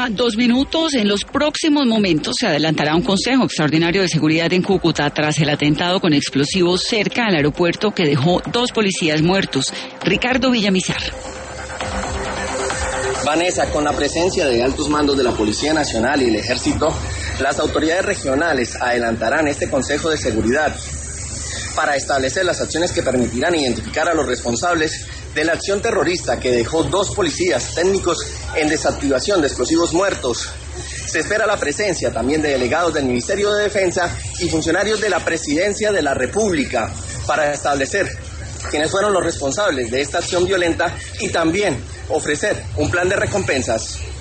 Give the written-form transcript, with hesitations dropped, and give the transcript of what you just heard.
2 minutos. En los próximos momentos se adelantará un consejo extraordinario de seguridad en Cúcuta tras el atentado con explosivos cerca al aeropuerto que dejó 2 policías muertos. Ricardo Villamizar. Vanessa, con la presencia de altos mandos de la Policía Nacional y el Ejército, las autoridades regionales adelantarán este Consejo de Seguridad para establecer las acciones que permitirán identificar a los responsables de la acción terrorista que dejó 2 policías técnicos en desactivación de explosivos muertos. Se espera la presencia también de delegados del Ministerio de Defensa y funcionarios de la Presidencia de la República para establecer quiénes fueron los responsables de esta acción violenta y también ofrecer un plan de recompensas.